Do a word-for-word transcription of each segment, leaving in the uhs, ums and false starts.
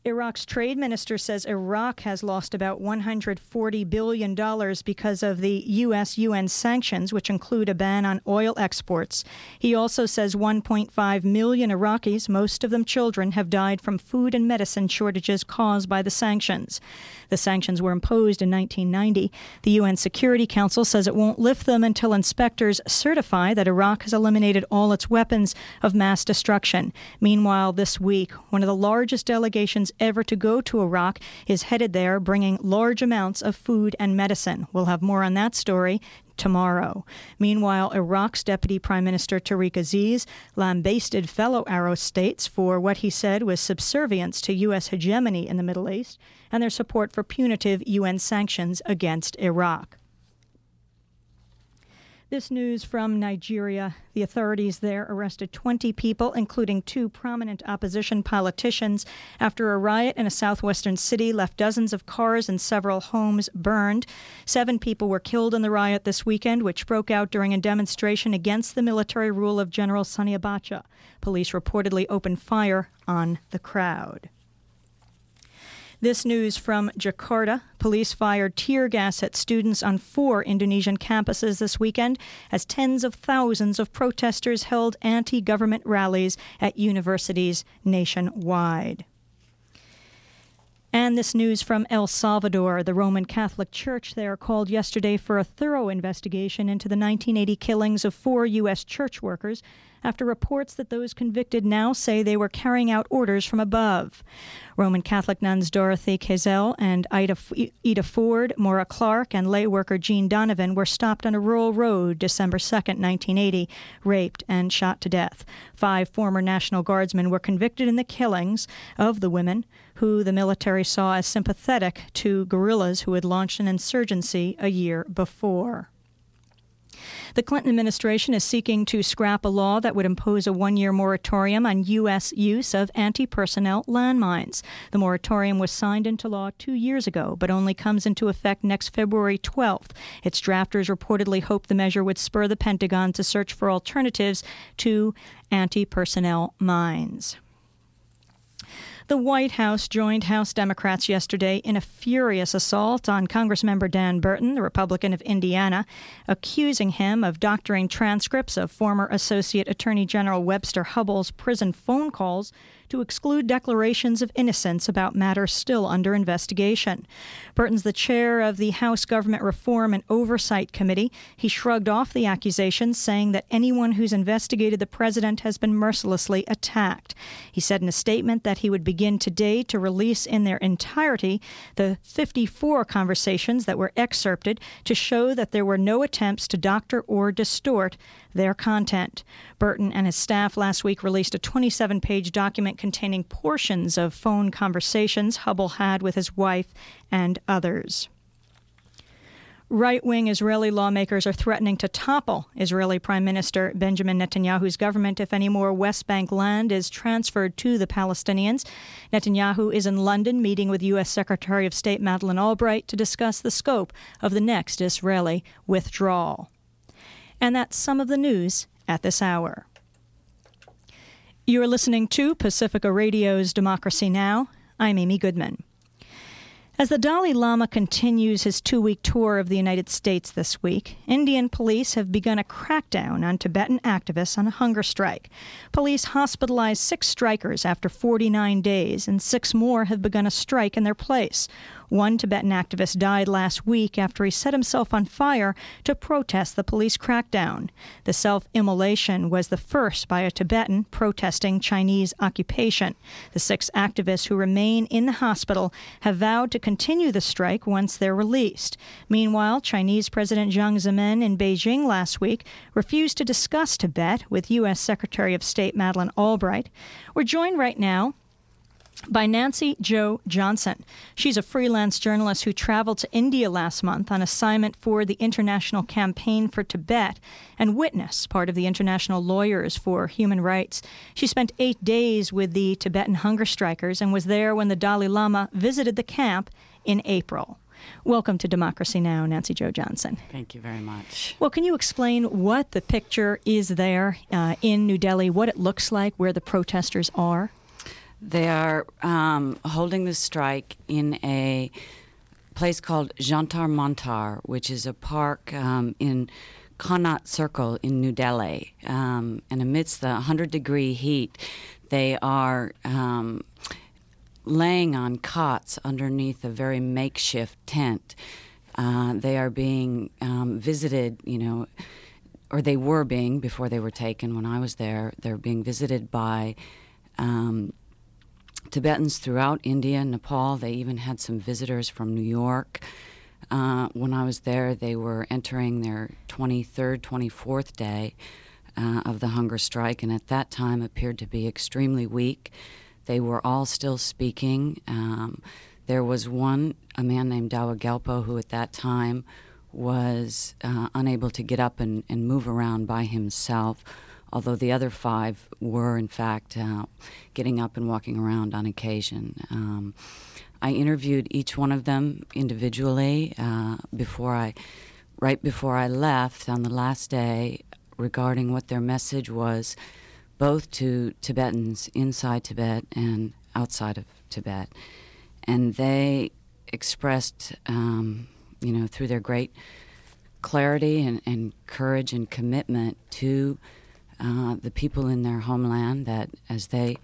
Iraq's trade minister says Iraq has lost about one hundred forty billion dollars because of the U S U N sanctions, which include a ban on oil exports. He also says one point five million Iraqis, most of them children, have died from food and medicine shortages caused by the sanctions. The sanctions were imposed in nineteen ninety. The U N Security Council says it won't lift them until inspectors certify that Iraq has eliminated all its weapons of mass destruction. Meanwhile, this week, one of the largest delegations ever to go to Iraq is headed there, bringing large amounts of food and medicine. We'll have more on that story tomorrow. Meanwhile, Iraq's Deputy Prime Minister Tariq Aziz lambasted fellow Arab states for what he said was subservience to U S hegemony in the Middle East and their support for punitive U N sanctions against Iraq. This news from Nigeria. The authorities there arrested twenty people, including two prominent opposition politicians, after a riot in a southwestern city left dozens of cars and several homes burned. Seven people were killed in the riot this weekend, which broke out during a demonstration against the military rule of General Sani Abacha. Police reportedly opened fire on the crowd. This news from Jakarta. Police fired tear gas at students on four Indonesian campuses this weekend as tens of thousands of protesters held anti-government rallies at universities nationwide. And this news from El Salvador. The Roman Catholic Church there called yesterday for a thorough investigation into the nineteen eighty killings of four U S church workers after reports that those convicted now say they were carrying out orders from above. Roman Catholic nuns Dorothy Kazel and Ida, Ida Ford, Maura Clark, and lay worker Jean Donovan were stopped on a rural road December second, nineteen eighty, raped and shot to death. Five former National Guardsmen were convicted in the killings of the women, who the military saw as sympathetic to guerrillas who had launched an insurgency a year before. The Clinton administration is seeking to scrap a law that would impose a one-year moratorium on U S use of anti-personnel landmines. The moratorium was signed into law two years ago, but only comes into effect next February twelfth. Its drafters reportedly hoped the measure would spur the Pentagon to search for alternatives to anti-personnel mines. The White House joined House Democrats yesterday in a furious assault on Congressmember Dan Burton, the Republican of Indiana, accusing him of doctoring transcripts of former Associate Attorney General Webster Hubbell's prison phone calls to exclude declarations of innocence about matters still under investigation. Burton's the chair of the House Government Reform and Oversight Committee. He shrugged off the accusations, saying that anyone who's investigated the president has been mercilessly attacked. He said in a statement that he would begin today to release in their entirety the fifty-four conversations that were excerpted to show that there were no attempts to doctor or distort their content. Burton and his staff last week released a twenty-seven page document containing portions of phone conversations Hubbell had with his wife and others. Right-wing Israeli lawmakers are threatening to topple Israeli Prime Minister Benjamin Netanyahu's government if any more West Bank land is transferred to the Palestinians. Netanyahu is in London meeting with U S Secretary of State Madeleine Albright to discuss the scope of the next Israeli withdrawal. And that's some of the news at this hour. You're listening to Pacifica Radio's Democracy Now! I'm Amy Goodman. As the Dalai Lama continues his two-week tour of the United States this week, Indian police have begun a crackdown on Tibetan activists on a hunger strike. Police hospitalized six strikers after forty-nine days, and six more have begun a strike in their place. One Tibetan activist died last week after he set himself on fire to protest the police crackdown. The self-immolation was the first by a Tibetan protesting Chinese occupation. The six activists who remain in the hospital have vowed to continue the strike once they're released. Meanwhile, Chinese President Jiang Zemin in Beijing last week refused to discuss Tibet with U S Secretary of State Madeleine Albright. We're joined right now by Nancy Jo Johnson. She's a freelance journalist who traveled to India last month on assignment for the International Campaign for Tibet and Witness, part of the International Lawyers for Human Rights. She spent eight days with the Tibetan hunger strikers and was there when the Dalai Lama visited the camp in April. Welcome to Democracy Now!, Nancy Jo Johnson. Thank you very much. Well, can you explain what the picture is there uh, in New Delhi, what it looks like, where the protesters are? They are um, holding the strike in a place called Jantar Mantar, which is a park um, in Connaught Circle in New Delhi. Um, and amidst the one hundred degree heat, they are um, laying on cots underneath a very makeshift tent. Uh, they are being um, visited, you know, or they were being before they were taken when I was there. They're being visited by um, Tibetans throughout India and Nepal. They even had some visitors from New York. Uh, when I was there, they were entering their twenty-third, twenty-fourth day uh, of the hunger strike, and at that time appeared to be extremely weak. They were all still speaking. Um, there was one, a man named Dawa Gelpo, who at that time was uh, unable to get up and, and move around by himself, although the other five were, in fact, uh, getting up and walking around on occasion. Um, I interviewed each one of them individually uh, before I, right before I left on the last day, regarding what their message was, both to Tibetans inside Tibet and outside of Tibet. And they expressed, um, you know, through their great clarity and, and courage and commitment to uh, the people in their homeland, that as they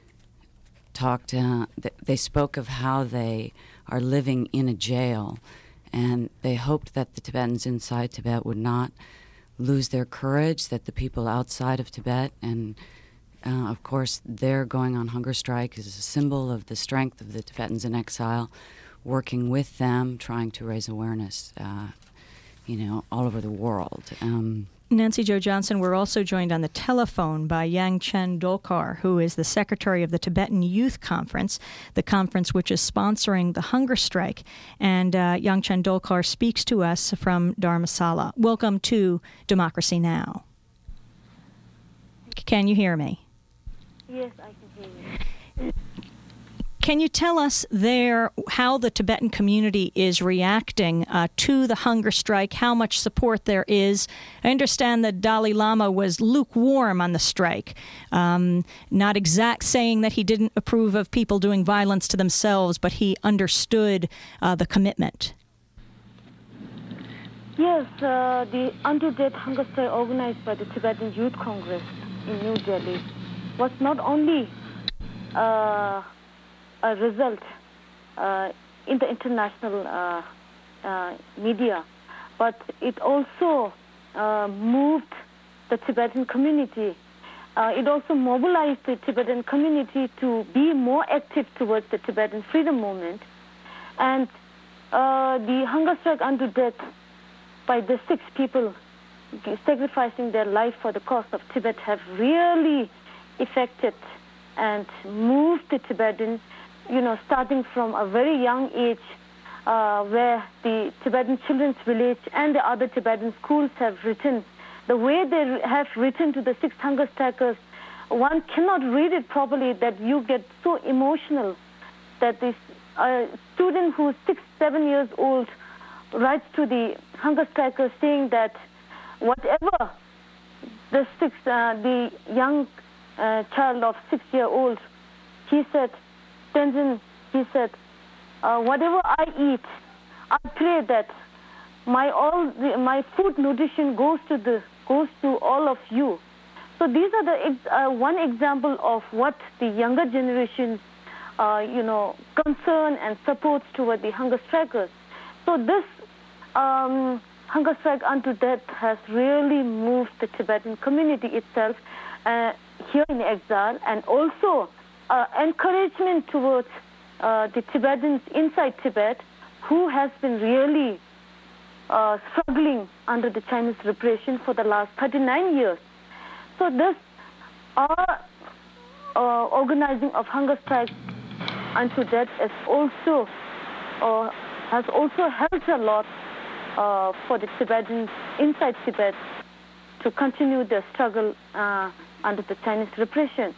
talked, uh, th- they spoke of how they are living in a jail, and they hoped that the Tibetans inside Tibet would not lose their courage, that the people outside of Tibet, and uh, of course their going on hunger strike is a symbol of the strength of the Tibetans in exile, working with them, trying to raise awareness, uh, you know, all over the world. Um, Nancy Jo Johnson, we're also joined on the telephone by Yangchen Dolkar, who is the secretary of the Tibetan Youth Conference, the conference which is sponsoring the hunger strike. And uh, Yangchen Dolkar speaks to us from Dharamsala. Welcome to Democracy Now! Can you hear me? Yes, I can hear you. Can you tell us there how the Tibetan community is reacting uh, to the hunger strike, how much support there is? I understand that Dalai Lama was lukewarm on the strike, um, not exact saying that he didn't approve of people doing violence to themselves, but he understood uh, the commitment. Yes, uh, the anti-death hunger strike organized by the Tibetan Youth Congress in New Delhi was not only uh, a result uh, in the international uh, uh, media, but it also uh, moved the Tibetan community. Uh, it also mobilized the Tibetan community to be more active towards the Tibetan freedom movement. And uh, the hunger strike unto death by the six people sacrificing their life for the cause of Tibet have really affected and moved the Tibetans, you know, starting from a very young age, uh, where the Tibetan Children's Village and the other Tibetan schools have written. The way they have written to the six hunger strikers, one cannot read it properly, that you get so emotional that this uh, student who's six, seven years old writes to the hunger strikers saying that whatever the six, uh, the young uh, child of six year old, he said, Tenzin, he said, uh, whatever I eat, I pray that my all the, my food nutrition goes to the goes to all of you. So these are the uh, one example of what the younger generation, uh, you know, concern and supports toward the hunger strikers. So this um, hunger strike unto death has really moved the Tibetan community itself uh, here in exile, and also Uh, encouragement towards uh, the Tibetans inside Tibet, who has been really uh, struggling under the Chinese repression for the last thirty-nine years. So this our uh, organizing of hunger strike unto death is also uh, has also helped a lot uh, for the Tibetans inside Tibet to continue their struggle uh, under the Chinese repression.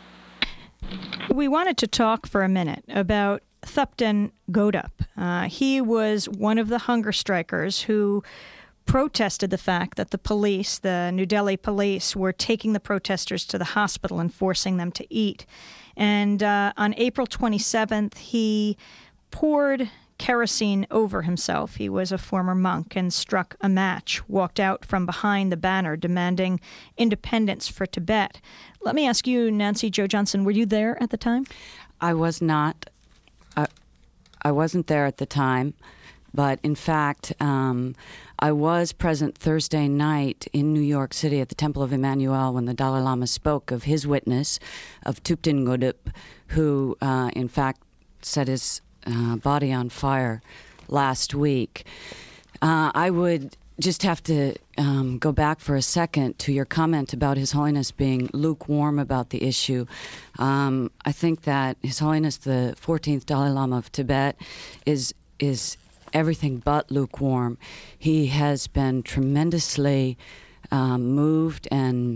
We wanted to talk for a minute about Thupten Godap. Uh, he was one of the hunger strikers who protested the fact that the police, the New Delhi police, were taking the protesters to the hospital and forcing them to eat. And uh, on April twenty-seventh, he poured kerosene over himself. He was a former monk and struck a match, walked out from behind the banner demanding independence for Tibet. Let me ask you, Nancy Jo Johnson, were you there at the time? I was not. I, I wasn't there at the time. But in fact, um, I was present Thursday night in New York City at the Temple of Emmanuel when the Dalai Lama spoke of his witness, of Thupten Ngodop, who uh, in fact set his uh, body on fire last week. Uh, I would just have to um, go back for a second to your comment about His Holiness being lukewarm about the issue. Um, I think that His Holiness the fourteenth Dalai Lama of Tibet is is everything but lukewarm. He has been tremendously um, moved and,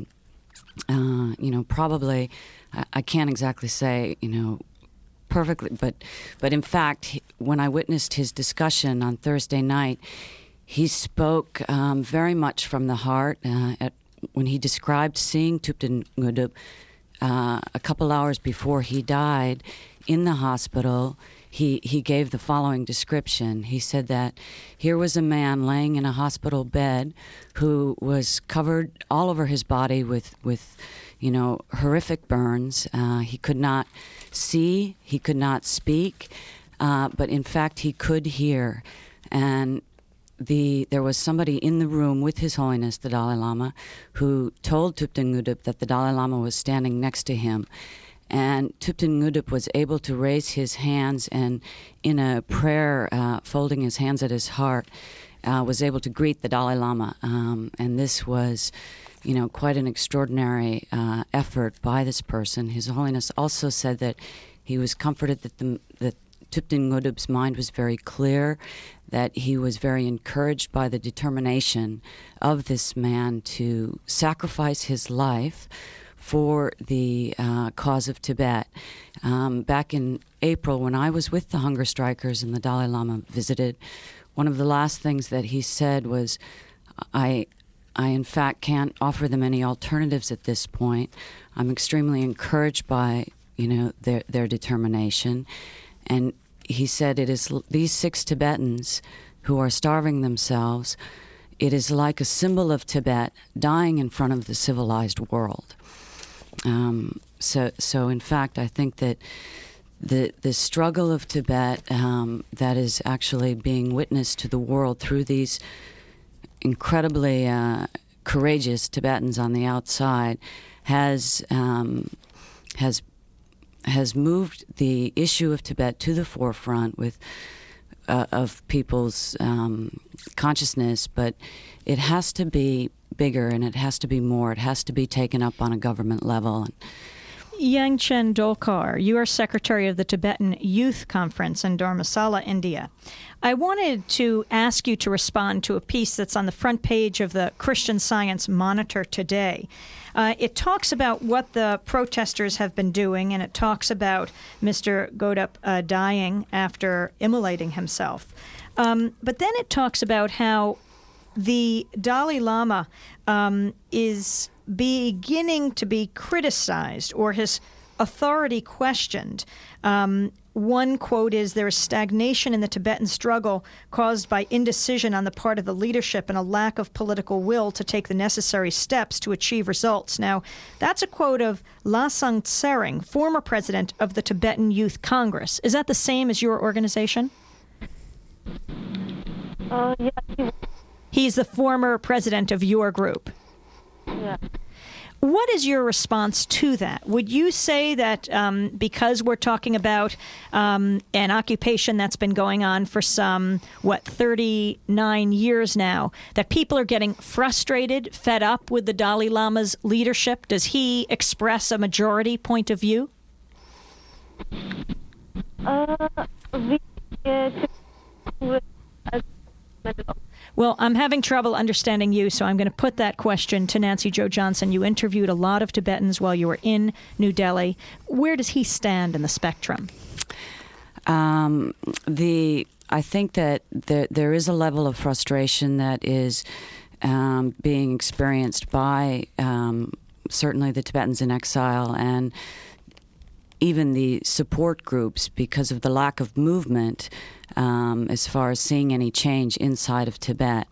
uh, you know, probably, I, I can't exactly say, you know, perfectly, but, but in fact, he, when I witnessed his discussion on Thursday night, he spoke um, very much from the heart. Uh, at, when he described seeing Thupten Ngodop uh, a couple hours before he died in the hospital, He he gave the following description. He said that here was a man laying in a hospital bed who was covered all over his body with, with you know, horrific burns. Uh, he could not see, he could not speak, uh, but in fact he could hear. And the there was somebody in the room with His Holiness, the Dalai Lama, who told Thupten Ngodop that the Dalai Lama was standing next to him. And Thupten Ngodop was able to raise his hands and, in a prayer, uh, folding his hands at his heart, uh, was able to greet the Dalai Lama. Um, and this was, you know, quite an extraordinary uh, effort by this person. His Holiness also said that he was comforted that the that Thupten Ngodop's mind was very clear, that he was very encouraged by the determination of this man to sacrifice his life for the uh, cause of Tibet. Um, back in April, when I was with the hunger strikers and the Dalai Lama visited, one of the last things that he said was, I, I in fact can't offer them any alternatives at this point. I'm extremely encouraged by, you know, their, their determination. And he said, it is these six Tibetans who are starving themselves, it is like a symbol of Tibet dying in front of the civilized world. Um, so, so in fact, I think that the the struggle of Tibet um, that is actually being witnessed to the world through these incredibly uh, courageous Tibetans on the outside has um, has has moved the issue of Tibet to the forefront with uh, of people's um, consciousness, but it has to be bigger and it has to be more. It has to be taken up on a government level. Yangchen Dolkar, you are secretary of the Tibetan Youth Conference in Dharamsala, India. I wanted to ask you to respond to a piece that's on the front page of the Christian Science Monitor today. Uh, it talks about what the protesters have been doing, and it talks about Mister Ngodop uh, dying after immolating himself. Um, but then it talks about how the Dalai Lama um, is beginning to be criticized or his authority questioned. Um, one quote is, there is stagnation in the Tibetan struggle caused by indecision on the part of the leadership and a lack of political will to take the necessary steps to achieve results. Now, that's a quote of Lasang Tsering, former president of the Tibetan Youth Congress. Is that the same as your organization? Uh, yeah, he He's the former president of your group. Yeah. What is your response to that? Would you say that um, because we're talking about um, an occupation that's been going on for some, what, thirty-nine years now, that people are getting frustrated, fed up with the Dalai Lama's leadership? Does he express a majority point of view? Uh, we, uh, Well, I'm having trouble understanding you, so I'm going to put that question to Nancy Jo Johnson. You interviewed a lot of Tibetans while you were in New Delhi. Where does he stand in the spectrum? Um, the I think that there, there is a level of frustration that is um, being experienced by um, certainly the Tibetans in exile and even the support groups because of the lack of movement um, as far as seeing any change inside of Tibet.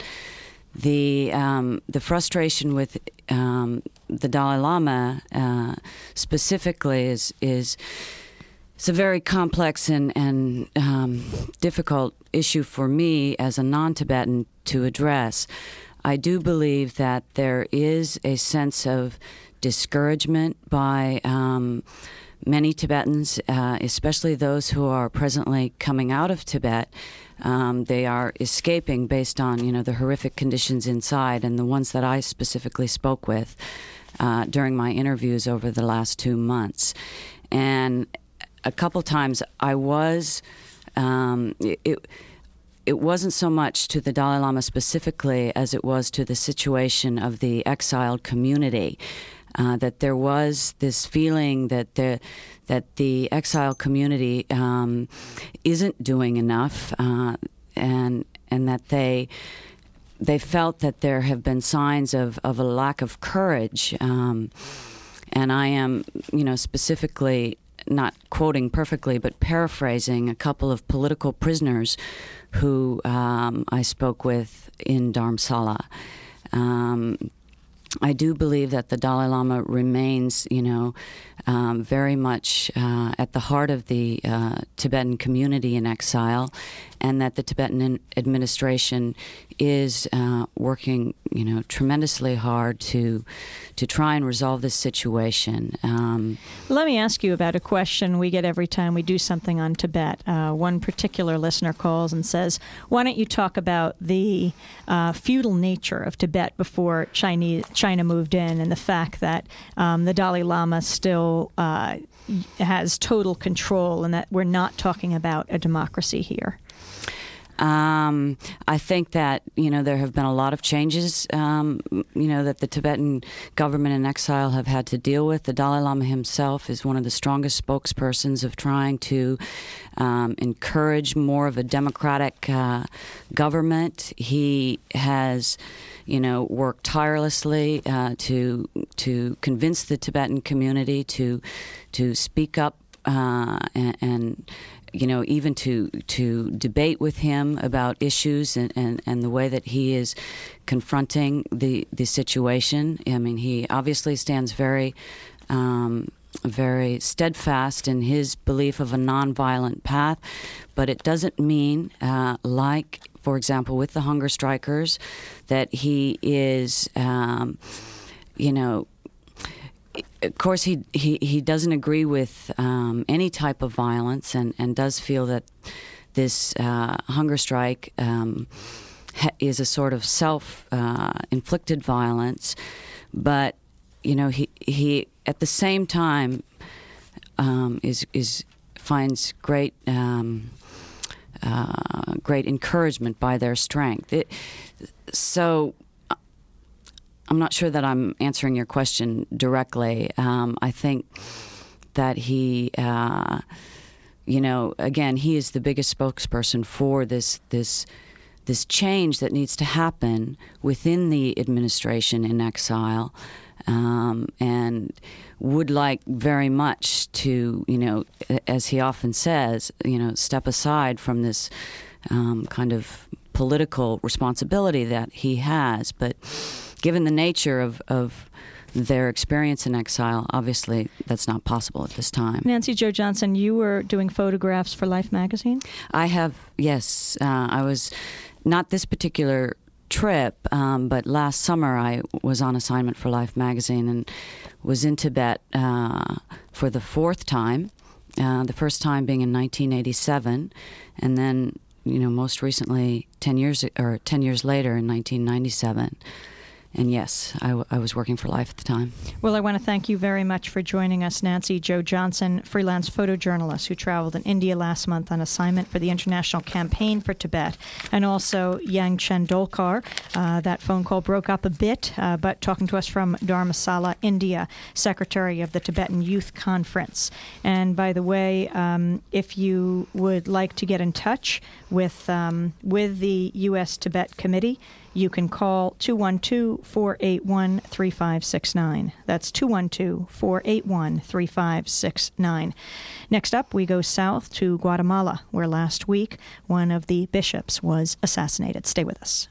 The um, the frustration with um, the Dalai Lama uh, specifically is is it's a very complex and and um, difficult issue for me as a non-Tibetan to address. I do believe that there is a sense of discouragement by um, many Tibetans, uh, especially those who are presently coming out of Tibet. Um, they are escaping based on, you know, the horrific conditions inside, and the ones that I specifically spoke with uh, during my interviews over the last two months. And a couple times I was, um, it, it wasn't so much to the Dalai Lama specifically as it was to the situation of the exiled community. Uh, that there was this feeling that the that the exile community um, isn't doing enough, uh, and and that they they felt that there have been signs of, of a lack of courage. Um, and I am, you know, specifically not quoting perfectly, but paraphrasing a couple of political prisoners who um, I spoke with in Dharamsala. Um, I do believe that the Dalai Lama remains, you know, um, very much uh, at the heart of the uh, Tibetan community in exile, and that the Tibetan administration is uh, working, you know, tremendously hard to to try and resolve this situation. Um, Let me ask you about a question we get every time we do something on Tibet. Uh, one particular listener calls and says, why don't you talk about the uh, feudal nature of Tibet before Chinese, China moved in, and the fact that um, the Dalai Lama still uh, has total control, and that we're not talking about a democracy here? Um, I think that, you know, there have been a lot of changes, um, you know, that the Tibetan government in exile have had to deal with. The Dalai Lama himself is one of the strongest spokespersons of trying to um, encourage more of a democratic uh, government. He has, you know, worked tirelessly uh, to to convince the Tibetan community to to speak up uh, and, and you know, even to to debate with him about issues and, and, and the way that he is confronting the, the situation. I mean, he obviously stands very, um, very steadfast in his belief of a nonviolent path, but it doesn't mean, uh, like, for example, with the hunger strikers, that he is, um, you know, of course, he, he, he doesn't agree with um, any type of violence, and, and does feel that this uh, hunger strike um, ha- is a sort of self-inflicted uh, violence. But, you know, he he at the same time um, is is finds great um, uh, great encouragement by their strength. It, so. I'm not sure that I'm answering your question directly. Um, I think that he, uh, you know, again, he is the biggest spokesperson for this this this change that needs to happen within the administration in exile, um, and would like very much to, you know, as he often says, you know, step aside from this um, kind of political responsibility that he has, but. Given the nature of, of their experience in exile, obviously that's not possible at this time. Nancy Jo Johnson, you were doing photographs for Life magazine? I have, yes. Uh, I was, not this particular trip, um, but last summer I was on assignment for Life magazine and was in Tibet uh, for the fourth time, uh, the first time being in nineteen eighty-seven, and then, you know, most recently ten years or ten years later in nineteen ninety-seven. And yes, I, w- I was working for Life at the time. Well, I want to thank you very much for joining us, Nancy Jo Johnson, freelance photojournalist who traveled in India last month on assignment for the International Campaign for Tibet, and also Yang Chandolkar. Uh, that phone call broke up a bit, uh, but talking to us from Dharamsala, India, Secretary of the Tibetan Youth Conference. And by the way, um, if you would like to get in touch with um, with the U S Tibet Committee, you can call two one two, four eight one, three five six nine. That's two one two, four eight one, three five six nine. Next up, we go south to Guatemala, where last week one of the bishops was assassinated. Stay with us.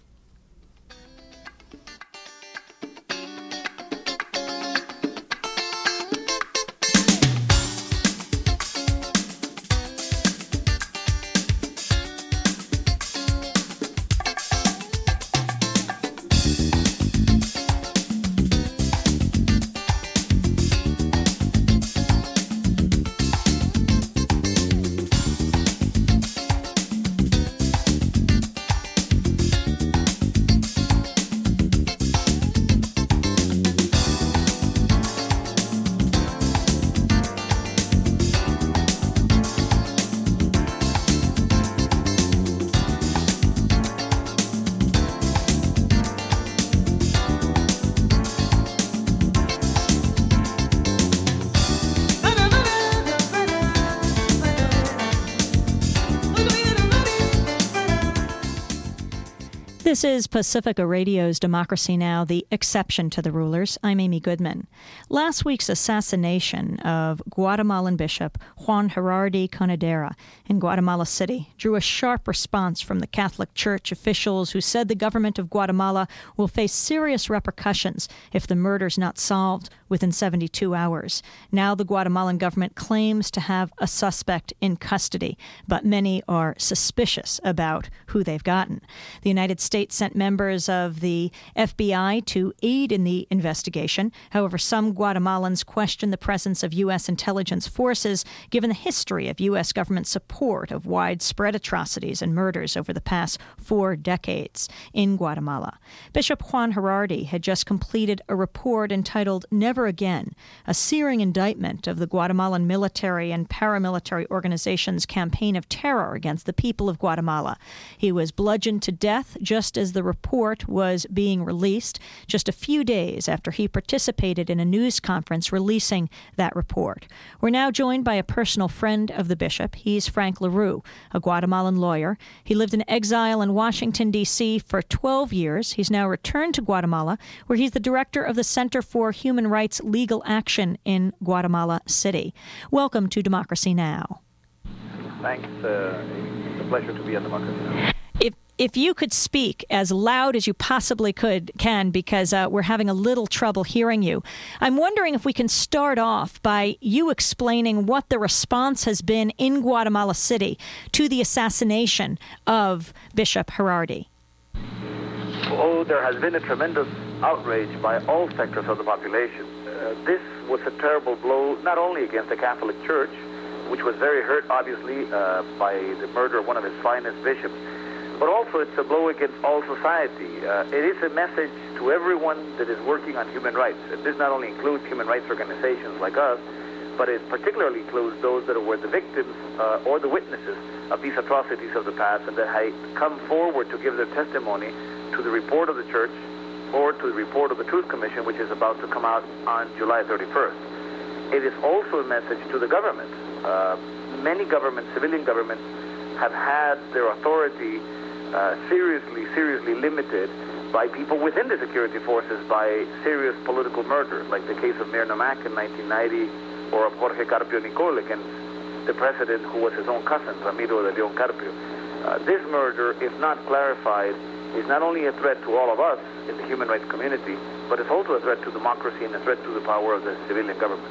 This is Pacifica Radio's Democracy Now!, the exception to the rulers. I'm Amy Goodman. Last week's assassination of Guatemalan Bishop Juan Gerardi Conedera in Guatemala City drew a sharp response from the Catholic Church officials who said the government of Guatemala will face serious repercussions if the murder's not solved within seventy-two hours. Now the Guatemalan government claims to have a suspect in custody, but many are suspicious about who they've gotten. The United States sent members of the F B I to aid in the investigation. However, some Guatemalans question the presence of U S intelligence forces, given the history of U S government support of widespread atrocities and murders over the past four decades in Guatemala. Bishop Juan Gerardi had just completed a report entitled Never Again, a searing indictment of the Guatemalan military and paramilitary organization's campaign of terror against the people of Guatemala. He was bludgeoned to death just as the report was being released, just a few days after he participated in a news conference releasing that report. We're now joined by a personal friend of the bishop. He's Frank LaRue, a Guatemalan lawyer. He lived in exile in Washington, D C for twelve years. He's now returned to Guatemala, where he's the director of the Center for Human Rights Legal Action in Guatemala City. Welcome to Democracy Now! Thanks. Uh, it's a pleasure to be on Democracy Now! If if you could speak as loud as you possibly could, can, because uh, we're having a little trouble hearing you. I'm wondering if we can start off by you explaining what the response has been in Guatemala City to the assassination of Bishop Gerardi. Oh, there has been a tremendous outrage by all sectors of the population. Uh, this was a terrible blow, not only against the Catholic Church, which was very hurt, obviously, uh, by the murder of one of its finest bishops, but also it's a blow against all society. Uh, it is a message to everyone that is working on human rights. This not only includes human rights organizations like us, but it particularly includes those that were the victims uh, or the witnesses of these atrocities of the past and that had come forward to give their testimony to the report of the Church or to the report of the Truth Commission, which is about to come out on July thirty-first. It is also a message to the government. Uh, many governments, civilian governments, have had their authority uh, seriously, seriously limited by people within the security forces by serious political murder, like the case of Mirna Mack in nineteen ninety, or of Jorge Carpio Nicol against the president who was his own cousin, Ramiro de Leon Carpio. Uh, this murder, if not clarified, is not only a threat to all of us in the human rights community, but it's also a threat to democracy and a threat to the power of the civilian government.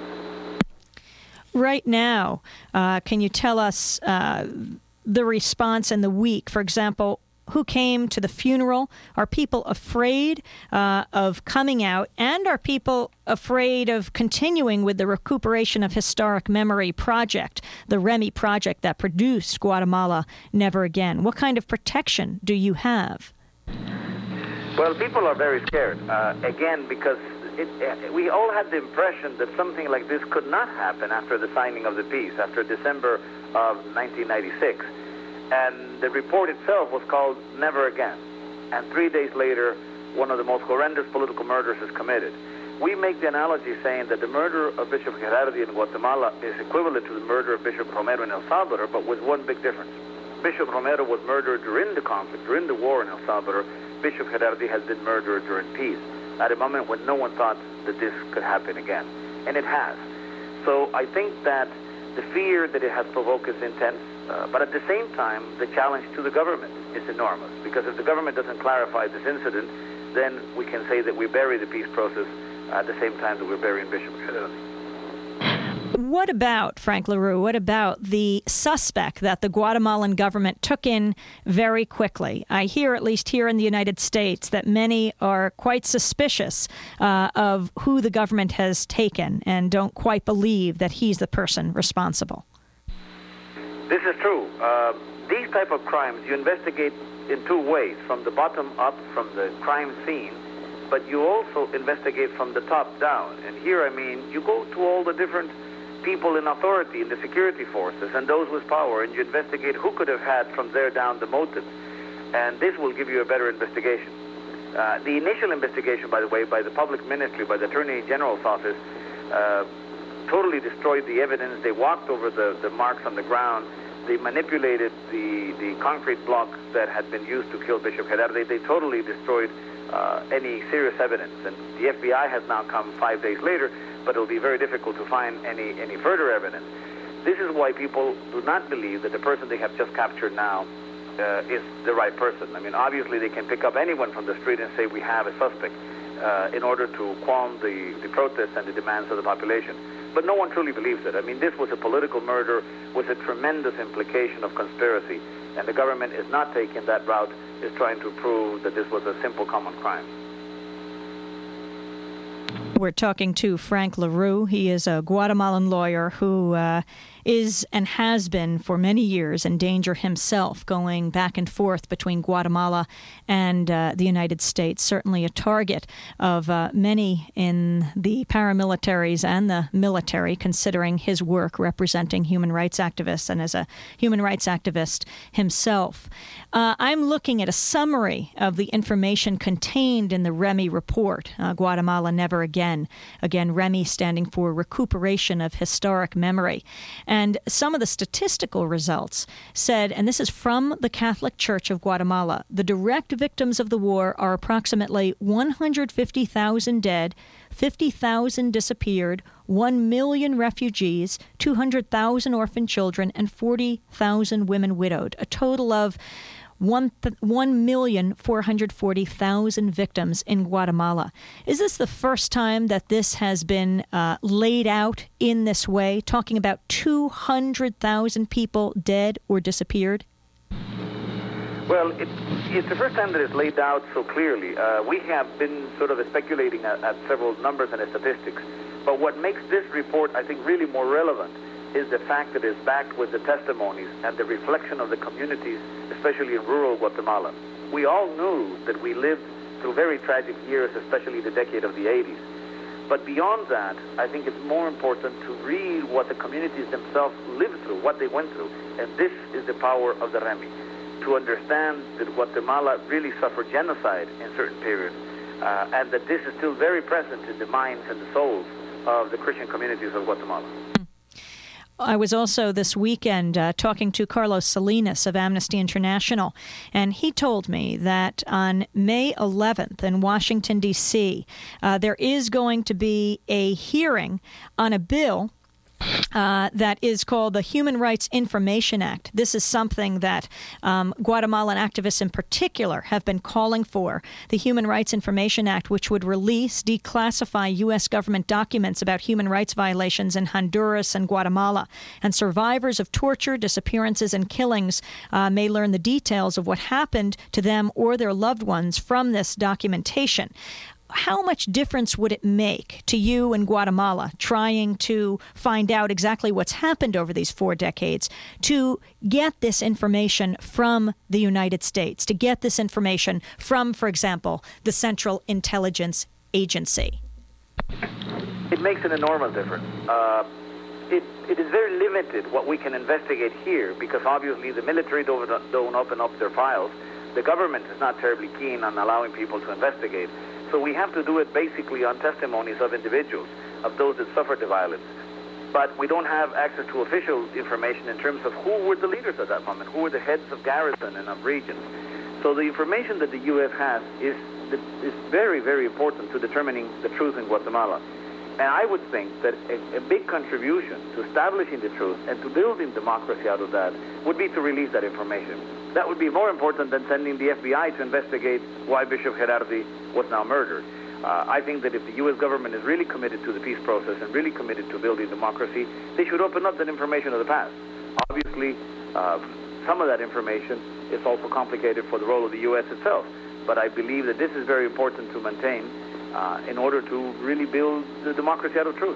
Right now, uh, can you tell us uh, the response in the week? For example, who came to the funeral? Are people afraid uh, of coming out? And are people afraid of continuing with the Recuperation of Historic Memory project, the REMI project that produced Guatemala Never Again? What kind of protection do you have? Well, people are very scared, uh, again, because it, uh, we all had the impression that something like this could not happen after the signing of the peace, after December of nineteen ninety-six. And the report itself was called Never Again. And three days later, one of the most horrendous political murders is committed. We make the analogy saying that the murder of Bishop Gerardi in Guatemala is equivalent to the murder of Bishop Romero in El Salvador, but with one big difference. Bishop Romero was murdered during the conflict, during the war in El Salvador. Bishop Gerardi has been murdered during peace, at a moment when no one thought that this could happen again. And it has. So I think that the fear that it has provoked is intense, uh, but at the same time, the challenge to the government is enormous, because if the government doesn't clarify this incident, then we can say that we bury the peace process at the same time that we're burying Bishop Gerardi. What about, Frank LaRue, what about the suspect that the Guatemalan government took in very quickly? I hear, at least here in the United States, that many are quite suspicious uh, of who the government has taken and don't quite believe that he's the person responsible. This is true. Uh, these type of crimes, you investigate in two ways, from the bottom up, from the crime scene, but you also investigate from the top down. And here, I mean, you go to all the different people in authority, in the security forces, and those with power, and you investigate who could have had from there down the motives. And this will give you a better investigation. Uh, the initial investigation, by the way, by the public ministry, by the Attorney General's office, uh, totally destroyed the evidence. They walked over the, the marks on the ground. They manipulated the, the concrete blocks that had been used to kill Bishop Gerardi. They totally destroyed uh, any serious evidence. And the F B I has now come five days later, but it'll be very difficult to find any, any further evidence. This is why people do not believe that the person they have just captured now uh, is the right person. I mean, obviously they can pick up anyone from the street and say we have a suspect uh, in order to qualm the, the protests and the demands of the population. But no one truly believes it. I mean, this was a political murder with a tremendous implication of conspiracy, and the government is not taking that route, is trying to prove that this was a simple common crime. We're talking to Frank LaRue. He is a Guatemalan lawyer who uh, is and has been for many years in danger himself, going back and forth between Guatemala and uh, the United States. Certainly a target of uh, many in the paramilitaries and the military, considering his work representing human rights activists and as a human rights activist himself. Uh, I'm looking at a summary of the information contained in the REMI report, uh, Guatemala Never Again. Again, REMI standing for Recuperation of Historic Memory. And some of the statistical results said, and this is from the Catholic Church of Guatemala, the direct victims of the war are approximately one hundred fifty thousand dead, fifty thousand disappeared, one million refugees, two hundred thousand orphan children, and forty thousand women widowed, a total of one million four hundred forty thousand victims in Guatemala. Is this the first time that this has been uh, laid out in this way, talking about two hundred thousand people dead or disappeared? Well, it, it's the first time that it's laid out so clearly. Uh, we have been sort of speculating at, at several numbers and statistics, but what makes this report, I think, really more relevant is the fact that it's backed with the testimonies and the reflection of the communities, especially in rural Guatemala. We all knew that we lived through very tragic years, especially the decade of the eighties. But beyond that, I think it's more important to read what the communities themselves lived through, what they went through. And this is the power of the REMI, to understand that Guatemala really suffered genocide in certain periods, uh, and that this is still very present in the minds and the souls of the Christian communities of Guatemala. I was also this weekend uh, talking to Carlos Salinas of Amnesty International, and he told me that on May eleventh in Washington, D C, uh, there is going to be a hearing on a bill Uh, that is called the Human Rights Information Act. This is something that um, Guatemalan activists in particular have been calling for. The Human Rights Information Act, which would release, declassify U S government documents about human rights violations in Honduras and Guatemala. And survivors of torture, disappearances, and killings uh, may learn the details of what happened to them or their loved ones from this documentation. how much difference would it make to you in Guatemala trying to find out exactly what's happened over these four decades to get this information from the United States, to get this information from, for example, the Central Intelligence Agency? It makes an enormous difference. Uh, it, it is very limited what we can investigate here because obviously the military don't, don't open up their files. The government is not terribly keen on allowing people to investigate. So we have to do it basically on testimonies of individuals, of those that suffered the violence. But we don't have access to official information in terms of who were the leaders at that moment, who were the heads of garrison and of regions. So the information that the U S has is, is very, very important to determining the truth in Guatemala. And I would think that a, a big contribution to establishing the truth and to building democracy out of that would be to release that information. That would be more important than sending the F B I to investigate why Bishop Gerardi was now murdered. Uh, I think that if the U S government is really committed to the peace process and really committed to building democracy, they should open up that information of the past. Obviously, uh, some of that information is also complicated for the role of the U S itself. But I believe that this is very important to maintain uh, in order to really build the democracy out of truth.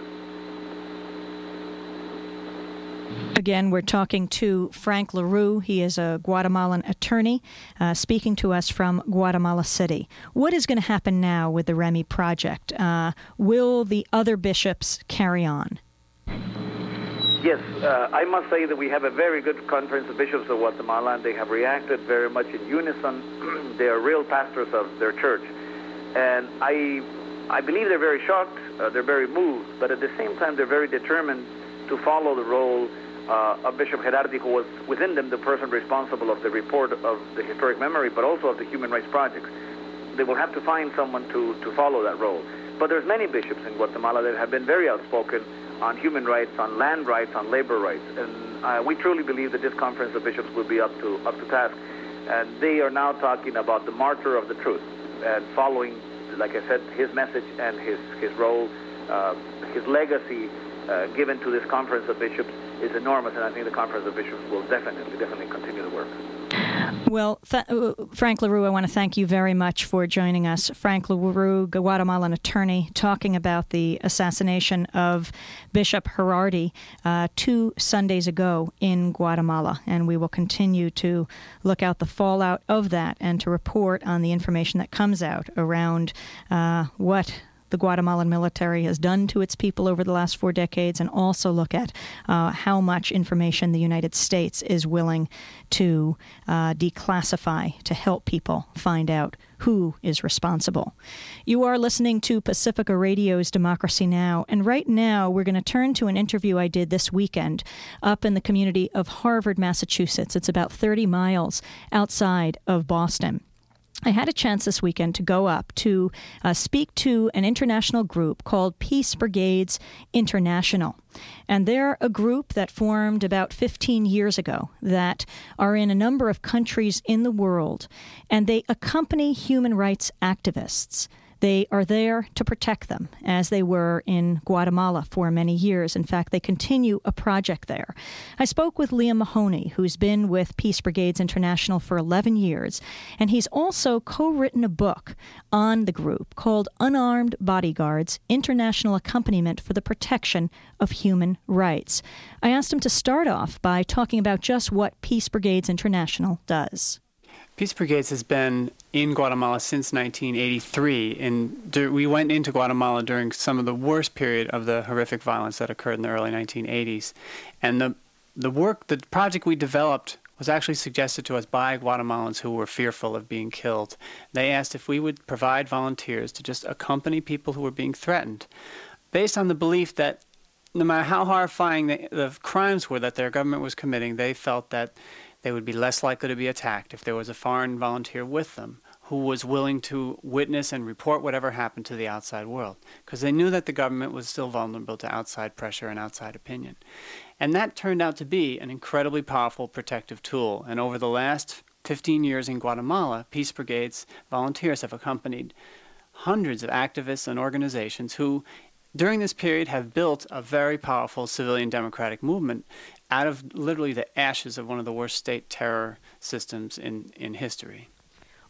Again, we're talking to Frank LaRue. He is a Guatemalan attorney uh, speaking to us from Guatemala City. What is going to happen now with the Remy project? Uh, will the other bishops carry on? Yes, uh, I must say that we have a very good conference of bishops of Guatemala, and they have reacted very much in unison. They are real pastors of their church. And I, I believe they're very shocked, uh, they're very moved, but at the same time they're very determined to follow the role uh, of Bishop Gerardi, who was within them the person responsible of the report of the historic memory, but also of the human rights projects. They will have to find someone to, to follow that role. But there's many bishops in Guatemala that have been very outspoken on human rights, on land rights, on labor rights. And uh, we truly believe that this conference of bishops will be up to, up to task. And they are now talking about the martyr of the truth and following, like I said, his message and his, his role, uh, his legacy uh, given to this conference of bishops is enormous, and I think the conference of bishops will definitely, definitely continue to work. Well, th- uh, Frank LaRue, I want to thank you very much for joining us. Frank LaRue, Guatemalan attorney, talking about the assassination of Bishop Gerardi uh, two Sundays ago in Guatemala. And we will continue to look out the fallout of that and to report on the information that comes out around uh, what the Guatemalan military has done to its people over the last four decades, and also look at uh, how much information the United States is willing to uh, declassify to help people find out who is responsible. You are listening to Pacifica Radio's Democracy Now!, and right now we're going to turn to an interview I did this weekend up in the community of Harvard, Massachusetts. It's about thirty miles outside of Boston. I had a chance this weekend to go up to uh, speak to an international group called Peace Brigades International. And they're a group that formed about fifteen years ago that are in a number of countries in the world, and they accompany human rights activists. They are there to protect them, as they were in Guatemala for many years. In fact, they continue a project there. I spoke with Liam Mahoney, who's been with Peace Brigades International for eleven years, and he's also co-written a book on the group called Unarmed Bodyguards, International Accompaniment for the Protection of Human Rights. I asked him to start off by talking about just what Peace Brigades International does. Peace Brigades has been in Guatemala since nineteen eighty-three, and we went into Guatemala during some of the worst period of the horrific violence that occurred in the early nineteen eighties. And the the work, the project we developed was actually suggested to us by Guatemalans who were fearful of being killed. They asked if we would provide volunteers to just accompany people who were being threatened, based on the belief that no matter how horrifying the, the crimes were that their government was committing, they felt that they would be less likely to be attacked if there was a foreign volunteer with them who was willing to witness and report whatever happened to the outside world, because they knew that the government was still vulnerable to outside pressure and outside opinion. And that turned out to be an incredibly powerful protective tool. And over the last fifteen years in Guatemala, Peace Brigades volunteers have accompanied hundreds of activists and organizations who, during this period, have built a very powerful civilian democratic movement out of literally the ashes of one of the worst state terror systems in, in history.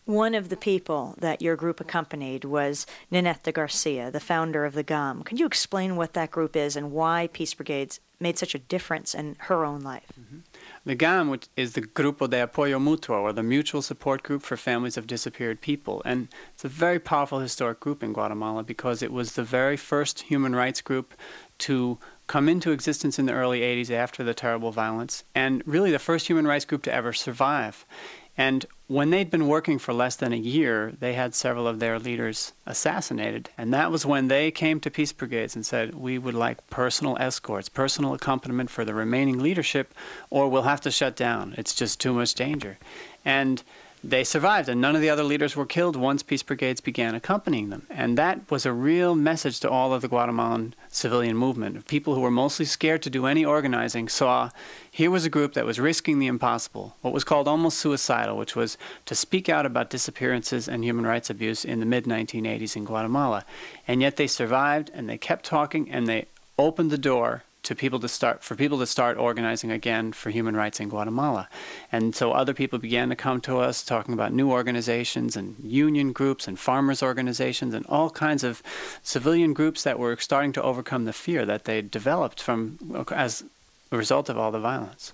One of the people that your group accompanied was Ninette de Garcia, the founder of the G A M. Could you explain what that group is and why Peace Brigades made such a difference in her own life? Mm-hmm. The G A M, which is the Grupo de Apoyo Mutuo, or the Mutual Support Group for Families of Disappeared People. And it's a very powerful historic group in Guatemala because it was the very first human rights group to come into existence in the early eighties after the terrible violence, and really the first human rights group to ever survive. And when they'd been working for less than a year, they had several of their leaders assassinated. And that was when they came to Peace Brigades and said, we would like personal escorts, personal accompaniment for the remaining leadership, or we'll have to shut down. It's just too much danger. And they survived, and none of the other leaders were killed once Peace Brigades began accompanying them. And that was a real message to all of the Guatemalan civilian movement. People who were mostly scared to do any organizing saw here was a group that was risking the impossible, what was called almost suicidal, which was to speak out about disappearances and human rights abuse in the mid nineteen eighties in Guatemala. And yet they survived, and they kept talking, and they opened the door to people to start, for people to start organizing again for human rights in Guatemala. And so other people began to come to us talking about new organizations and union groups and farmers organizations and all kinds of civilian groups that were starting to overcome the fear that they developed from as a result of all the violence.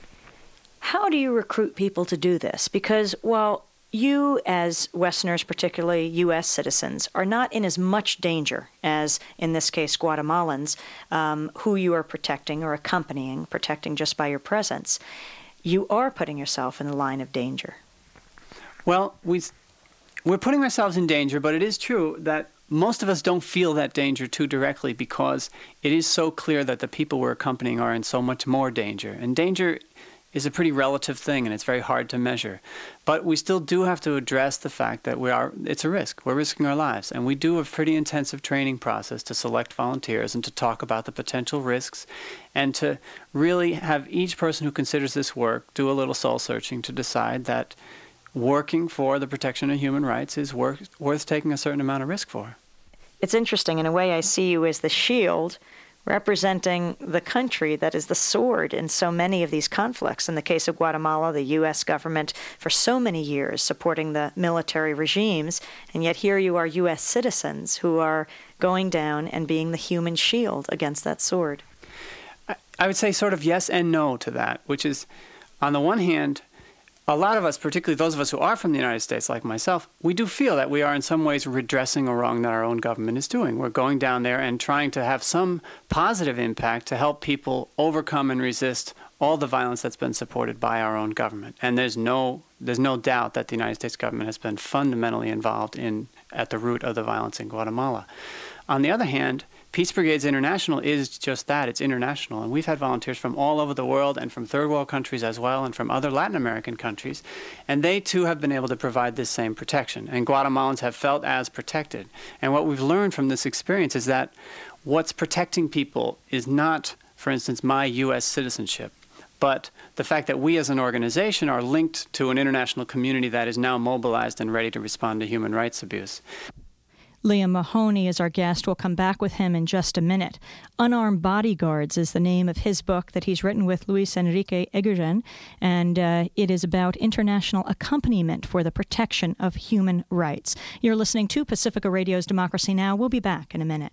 How do you recruit people to do this? Because while you, as Westerners, particularly U S citizens, are not in as much danger as, in this case, Guatemalans, um, who you are protecting or accompanying, protecting just by your presence. You are putting yourself in the line of danger. Well, we, we're putting ourselves in danger, but it is true that most of us don't feel that danger too directly because it is so clear that the people we're accompanying are in so much more danger. And danger is a pretty relative thing, and it's very hard to measure. But we still do have to address the fact that we are, it's a risk. We're risking our lives. And we do a pretty intensive training process to select volunteers and to talk about the potential risks and to really have each person who considers this work do a little soul searching to decide that working for the protection of human rights is worth, worth taking a certain amount of risk for. It's interesting. In a way, I see you as the shield representing the country that is the sword in so many of these conflicts. In the case of Guatemala, the U S government for so many years supporting the military regimes, and yet here you are U S citizens who are going down and being the human shield against that sword. I, I would say sort of yes and no to that, which is, on the one hand, a lot of us, particularly those of us who are from the United States, like myself, we do feel that we are in some ways redressing a wrong that our own government is doing. We're going down there and trying to have some positive impact to help people overcome and resist all the violence that's been supported by our own government. And there's no there's no doubt that the United States government has been fundamentally involved in at the root of the violence in Guatemala. On the other hand, Peace Brigades International is just that. It's international. And we've had volunteers from all over the world and from third world countries as well and from other Latin American countries. And they, too, have been able to provide this same protection. And Guatemalans have felt as protected. And what we've learned from this experience is that what's protecting people is not, for instance, my U S citizenship, but the fact that we as an organization are linked to an international community that is now mobilized and ready to respond to human rights abuse. Liam Mahoney is our guest. We'll come back with him in just a minute. Unarmed Bodyguards is the name of his book that he's written with Luis Enrique Eguren, and uh, it is about international accompaniment for the protection of human rights. You're listening to Pacifica Radio's Democracy Now! We'll be back in a minute.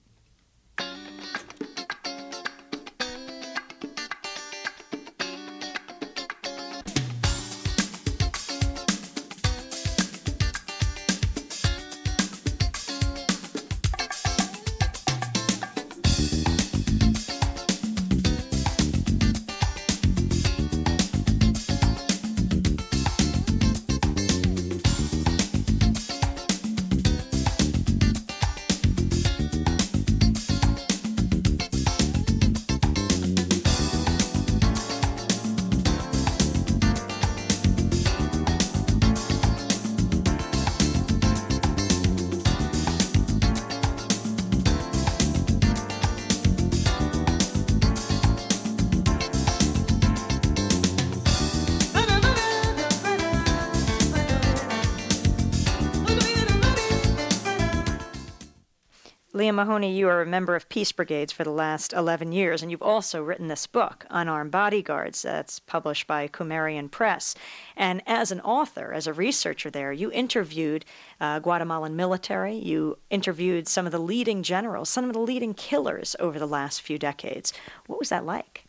Liam Mahoney, you are a member of Peace Brigades for the last eleven years, and you've also written this book, Unarmed Bodyguards, that's published by Kumarian Press. And as an author, as a researcher there, you interviewed uh, Guatemalan military, you interviewed some of the leading generals, some of the leading killers over the last few decades. What was that like?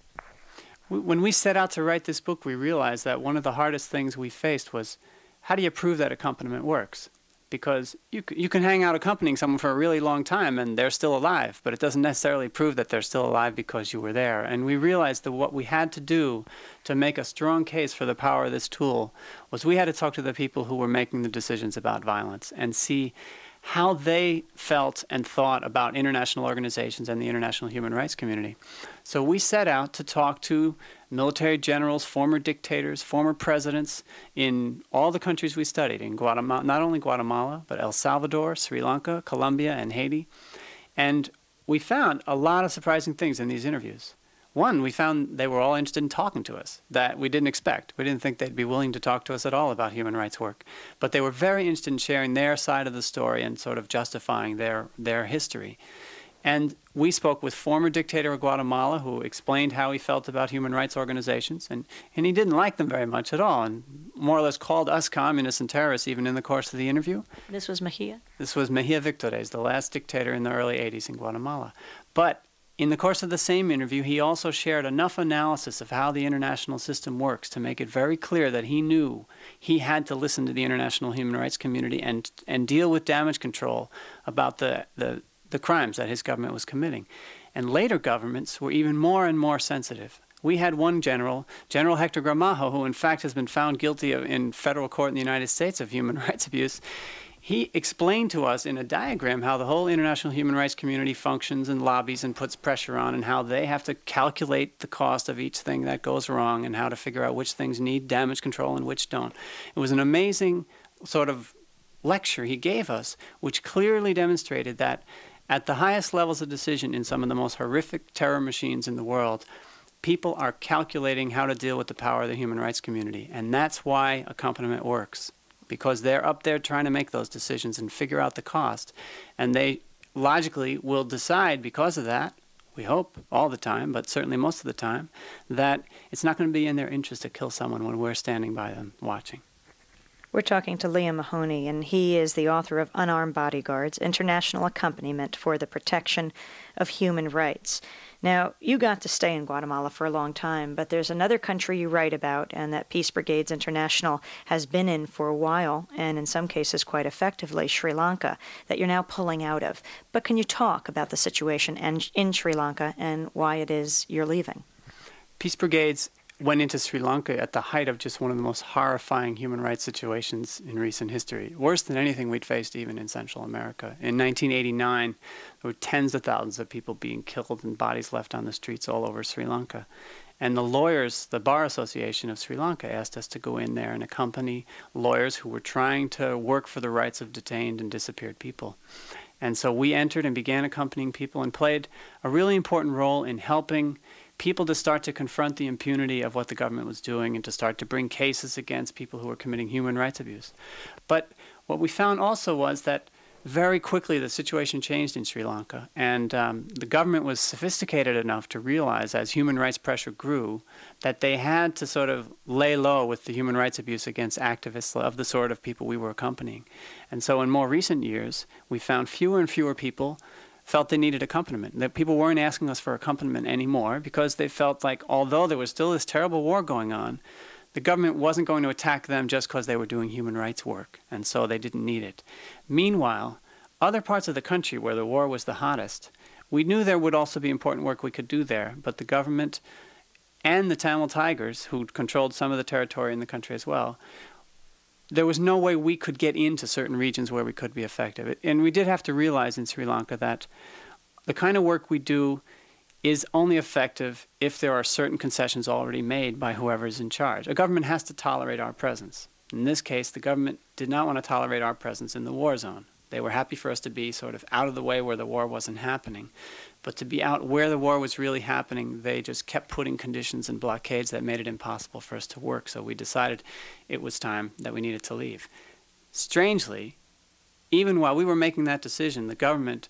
When we set out to write this book, we realized that one of the hardest things we faced was, how do you prove that accompaniment works? Because you, you can hang out accompanying someone for a really long time and they're still alive, but it doesn't necessarily prove that they're still alive because you were there. And we realized that what we had to do to make a strong case for the power of this tool was we had to talk to the people who were making the decisions about violence and see how they felt and thought about international organizations and the international human rights community. So we set out to talk to military generals, former dictators, former presidents in all the countries we studied, in Guatemala, not only Guatemala, but El Salvador, Sri Lanka, Colombia, and Haiti. And we found a lot of surprising things in these interviews. One, we found they were all interested in talking to us, that we didn't expect. We didn't think they'd be willing to talk to us at all about human rights work. But they were very interested in sharing their side of the story and sort of justifying their, their history. And we spoke with former dictator of Guatemala who explained how he felt about human rights organizations, and, and he didn't like them very much at all, and more or less called us communists and terrorists even in the course of the interview. This was Mejia? This was Mejia Victores, the last dictator in the early eighties in Guatemala. But in the course of the same interview, he also shared enough analysis of how the international system works to make it very clear that he knew he had to listen to the international human rights community and and deal with damage control about the, the, the crimes that his government was committing. And later governments were even more and more sensitive. We had one general, General Hector Gramajo, who in fact has been found guilty of, in federal court in the United States of human rights abuse. He explained to us in a diagram how the whole international human rights community functions and lobbies and puts pressure on, and how they have to calculate the cost of each thing that goes wrong and how to figure out which things need damage control and which don't. It was an amazing sort of lecture he gave us, which clearly demonstrated that at the highest levels of decision in some of the most horrific terror machines in the world, people are calculating how to deal with the power of the human rights community. And that's why accompaniment works. Because they're up there trying to make those decisions and figure out the cost. And they logically will decide because of that, we hope all the time, but certainly most of the time, that it's not going to be in their interest to kill someone when we're standing by them watching. We're talking to Liam Mahoney, and he is the author of Unarmed Bodyguards, International Accompaniment for the Protection of Human Rights. Now, you got to stay in Guatemala for a long time, but there's another country you write about and that Peace Brigades International has been in for a while, and in some cases quite effectively, Sri Lanka, that you're now pulling out of. But can you talk about the situation in Sri Lanka and why it is you're leaving? Peace Brigades went into Sri Lanka at the height of just one of the most horrifying human rights situations in recent history, worse than anything we'd faced even in Central America. In nineteen eighty-nine, there were tens of thousands of people being killed and bodies left on the streets all over Sri Lanka. And the lawyers, the Bar Association of Sri Lanka, asked us to go in there and accompany lawyers who were trying to work for the rights of detained and disappeared people. And so we entered and began accompanying people and played a really important role in helping people to start to confront the impunity of what the government was doing and to start to bring cases against people who were committing human rights abuse. But what we found also was that very quickly the situation changed in Sri Lanka, and um, the government was sophisticated enough to realize as human rights pressure grew that they had to sort of lay low with the human rights abuse against activists of the sort of people we were accompanying. And so in more recent years, we found fewer and fewer people felt they needed accompaniment, that people weren't asking us for accompaniment anymore because they felt like although there was still this terrible war going on, the government wasn't going to attack them just because they were doing human rights work, and so they didn't need it. Meanwhile, other parts of the country where the war was the hottest, we knew there would also be important work we could do there, but the government and the Tamil Tigers, who controlled some of the territory in the country as well, there was no way we could get into certain regions where we could be effective. And we did have to realize in Sri Lanka that the kind of work we do is only effective if there are certain concessions already made by whoever is in charge. A government has to tolerate our presence. In this case, the government did not want to tolerate our presence in the war zone. They were happy for us to be sort of out of the way where the war wasn't happening. But to be out where the war was really happening, they just kept putting conditions and blockades that made it impossible for us to work. So we decided it was time that we needed to leave. Strangely, even while we were making that decision, the government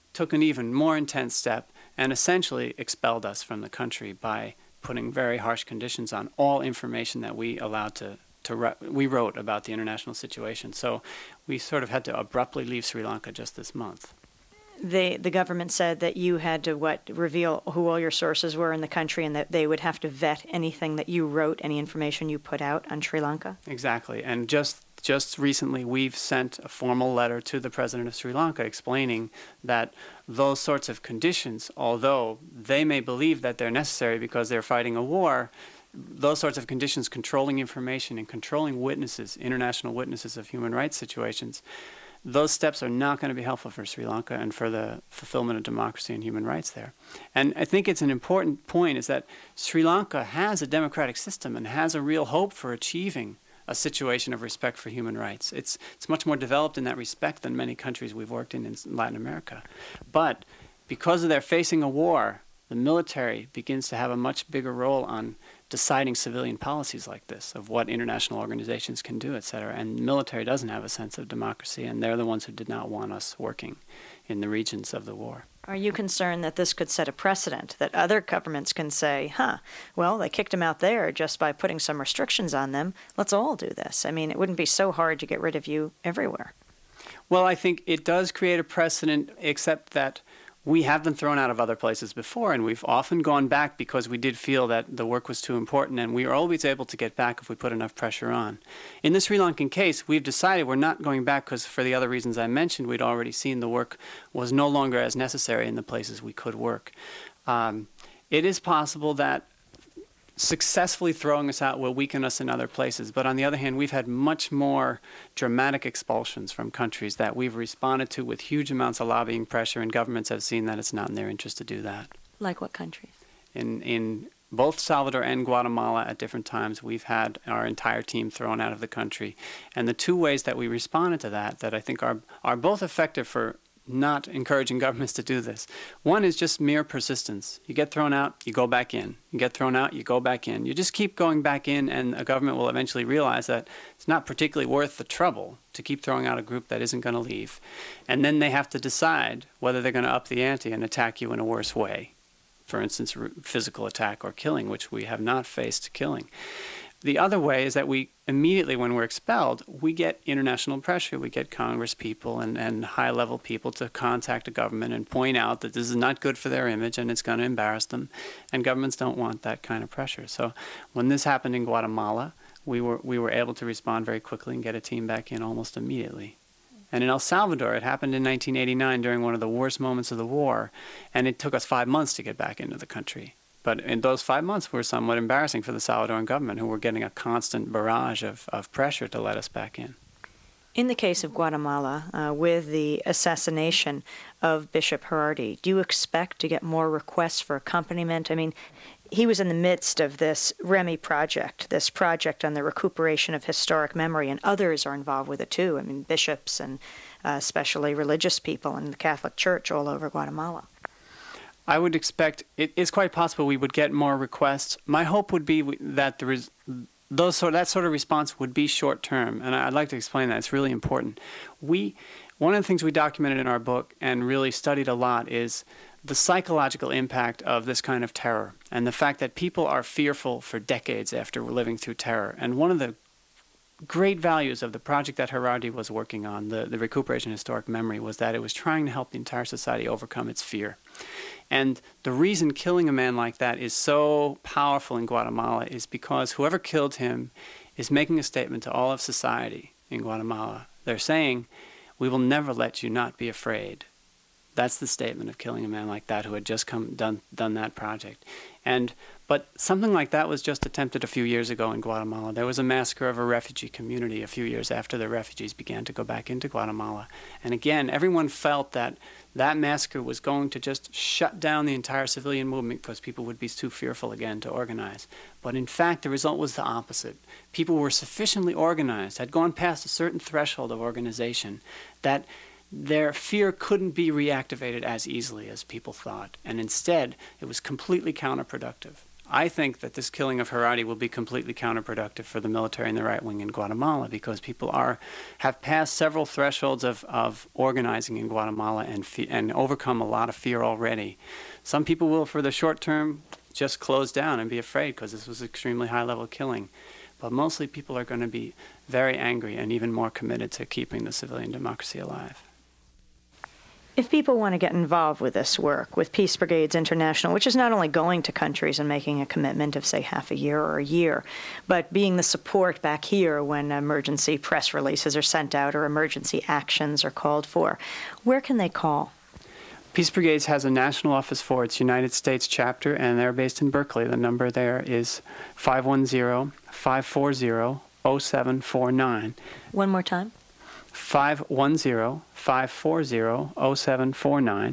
took an even more intense step and essentially expelled us from the country by putting very harsh conditions on all information that we allowed to, to re- we wrote about the international situation. So we sort of had to abruptly leave Sri Lanka just this month. They, the government said that you had to, what, reveal who all your sources were in the country and that they would have to vet anything that you wrote, any information you put out on Sri Lanka? Exactly. And just just recently we've sent a formal letter to the president of Sri Lanka explaining that those sorts of conditions, although they may believe that they're necessary because they're fighting a war, those sorts of conditions controlling information and controlling witnesses, international witnesses of human rights situations, those steps are not going to be helpful for Sri Lanka and for the fulfillment of democracy and human rights there. And I think it's an important point is that Sri Lanka has a democratic system and has a real hope for achieving a situation of respect for human rights. It's, it's much more developed in that respect than many countries we've worked in in Latin America. But because they're facing a war, the military begins to have a much bigger role on deciding civilian policies like this, of what international organizations can do, et cetera. And the military doesn't have a sense of democracy, and they're the ones who did not want us working in the regions of the war. Are you concerned that this could set a precedent, that other governments can say, huh, well, they kicked them out there just by putting some restrictions on them. Let's all do this. I mean, it wouldn't be so hard to get rid of you everywhere. Well, I think it does create a precedent, except that we have been thrown out of other places before, and we've often gone back because we did feel that the work was too important, and we are always able to get back if we put enough pressure on. In the Sri Lankan case, we've decided we're not going back because for the other reasons I mentioned, we'd already seen the work was no longer as necessary in the places we could work. Um, it is possible that successfully throwing us out will weaken us in other places. But on the other hand, we've had much more dramatic expulsions from countries that we've responded to with huge amounts of lobbying pressure, and governments have seen that it's not in their interest to do that. Like what countries? In, in both Salvador and Guatemala at different times, we've had our entire team thrown out of the country. And the two ways that we responded to that, that I think are, are both effective for not encouraging governments to do this. One is just mere persistence. You get thrown out, you go back in. You get thrown out, you go back in. You just keep going back in, and a government will eventually realize that it's not particularly worth the trouble to keep throwing out a group that isn't going to leave. And then they have to decide whether they're going to up the ante and attack you in a worse way. For instance, physical attack or killing, which we have not faced killing. The other way is that we immediately, when we're expelled, we get international pressure. We get Congress people and, and high-level people to contact a government and point out that this is not good for their image and it's going to embarrass them. And governments don't want that kind of pressure. So when this happened in Guatemala, we were, we were able to respond very quickly and get a team back in almost immediately. And in El Salvador, it happened in nineteen eighty-nine during one of the worst moments of the war, and it took us five months to get back into the country. But in those five months were somewhat embarrassing for the Salvadoran government, who were getting a constant barrage of, of pressure to let us back in. In the case of Guatemala, uh, with the assassination of Bishop Gerardi, do you expect to get more requests for accompaniment? I mean, he was in the midst of this REMI project, this project on the recuperation of historic memory, and others are involved with it too. I mean, bishops and uh, especially religious people in the Catholic Church all over Guatemala. I would expect, it is quite possible we would get more requests. My hope would be that there is, those sort, that sort of response would be short-term, and I'd like to explain that. It's really important. We, one of the things we documented in our book and really studied a lot is the psychological impact of this kind of terror and the fact that people are fearful for decades after living through terror. And one of the great values of the project that Gerardi was working on, the, the Recuperation of Historic Memory, was that it was trying to help the entire society overcome its fear. And the reason killing a man like that is so powerful in Guatemala is because whoever killed him is making a statement to all of society in Guatemala. They're saying, we will never let you not be afraid. That's the statement of killing a man like that who had just come done done that project. And but something like that was just attempted a few years ago in Guatemala. There was a massacre of a refugee community a few years after the refugees began to go back into Guatemala. And again, everyone felt that that massacre was going to just shut down the entire civilian movement because people would be too fearful again to organize. But in fact, the result was the opposite. People were sufficiently organized, had gone past a certain threshold of organization, that their fear couldn't be reactivated as easily as people thought. And instead, it was completely counterproductive. I think that this killing of Harari will be completely counterproductive for the military and the right wing in Guatemala, because people are have passed several thresholds of, of organizing in Guatemala and fe- and overcome a lot of fear already. Some people will, for the short term, just close down and be afraid because this was extremely high-level killing. But mostly people are going to be very angry and even more committed to keeping the civilian democracy alive. If people want to get involved with this work, with Peace Brigades International, which is not only going to countries and making a commitment of, say, half a year or a year, but being the support back here when emergency press releases are sent out or emergency actions are called for, where can they call? Peace Brigades has a national office for its United States chapter, and they're based in Berkeley. The number there is five one zero, five four zero, zero seven four nine. One more time. five one zero, five four zero, zero seven four nine.